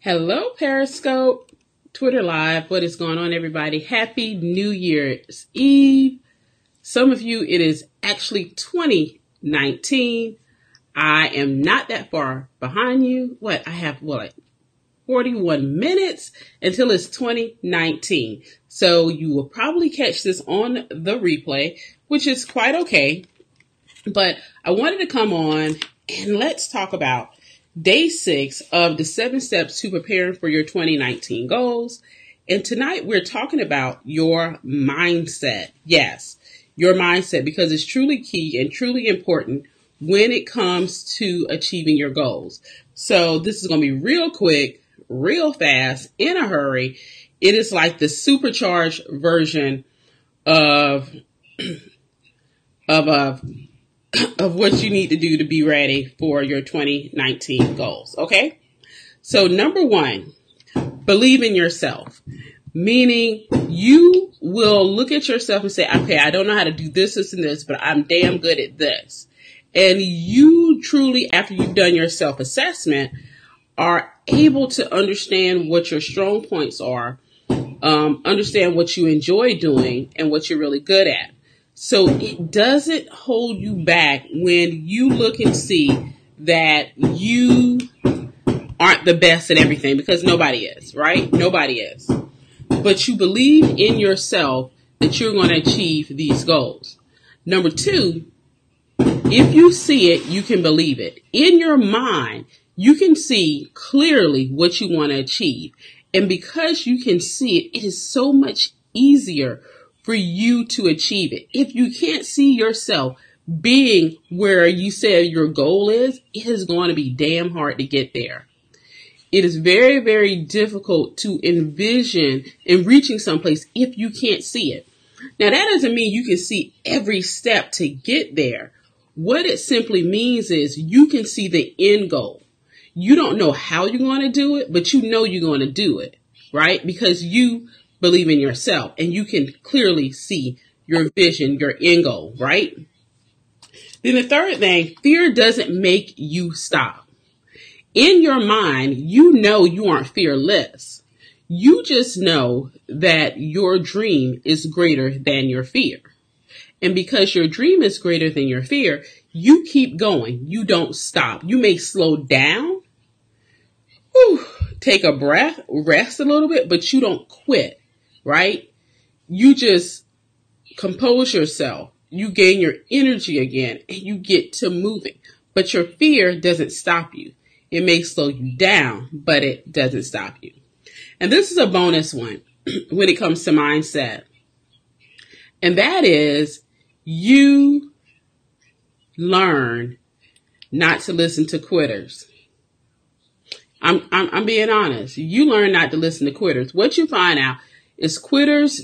Hello, Periscope, Twitter Live. What is going on, everybody? Happy New Year's Eve. Some of you, it is actually 2019. I am not that far behind you. I have, like 41 minutes until it's 2019. So you will probably catch this on the replay, which is quite okay. But I wanted to come on and let's talk about Day 6 of the 7 steps to preparing for your 2019 goals. And tonight we're talking about your mindset. Yes, your mindset, because it's truly key and truly important when it comes to achieving your goals. So this is going to be real quick, real fast, in a hurry. It is like the supercharged version of what you need to do to be ready for your 2019 goals. Okay. So number one, believe in yourself, meaning you will look at yourself and say, okay, I don't know how to do this, this, and this, but I'm damn good at this. And you truly, after you've done your self-assessment, are able to understand what your strong points are, understand what you enjoy doing and what you're really good at. So it doesn't hold you back when you look and see that you aren't the best at everything, because nobody is, right? Nobody is. But you believe in yourself that you're going to achieve these goals. Number two, if you see it, you can believe it. In your mind, you can see clearly what you want to achieve. And because you can see it, it is so much easier for you to achieve it. If you can't see yourself being where you said your goal is, it is going to be damn hard to get there. It is very, very difficult to envision in reaching someplace if you can't see it. Now, that doesn't mean you can see every step to get there. What it simply means is you can see the end goal. You don't know how you're going to do it, but you know you're going to do it, right? Because you believe in yourself and you can clearly see your vision, your end goal, right? Then the third thing, fear doesn't make you stop. In your mind, you know you aren't fearless. You just know that your dream is greater than your fear. And because your dream is greater than your fear, you keep going. You don't stop. You may slow down, take a breath, rest a little bit, but you don't quit, right? You just compose yourself. You gain your energy again and you get to moving. But your fear doesn't stop you. It may slow you down, but it doesn't stop you. And this is a bonus one when it comes to mindset. And that is, you learn not to listen to quitters. I'm being honest. You learn not to listen to quitters. What you find out is quitters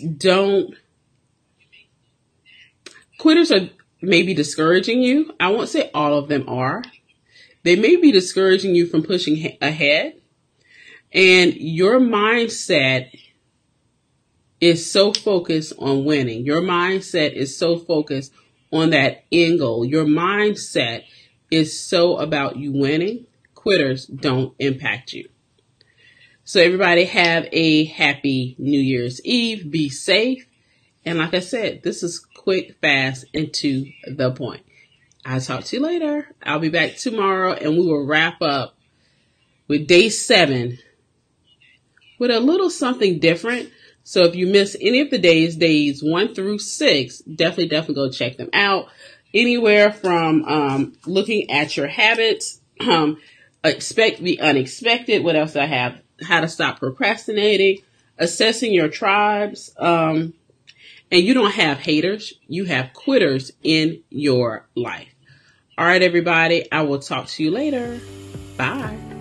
are maybe discouraging you. I won't say all of them are. They may be discouraging you from pushing ahead. And your mindset is so focused on winning. Your mindset is so focused on that end goal. Your mindset is so about you winning. Quitters don't impact you. So everybody have a happy New Year's Eve. Be safe. And like I said, this is quick, fast, and to the point. I'll talk to you later. I'll be back tomorrow and we will wrap up with day 7 with a little something different. So if you miss any of the days 1 through 6, definitely go check them out. Anywhere from looking at your habits, expect the unexpected. What else I have? How to stop procrastinating, assessing your tribes. And you don't have haters. You have quitters in your life. All right, everybody. I will talk to you later. Bye.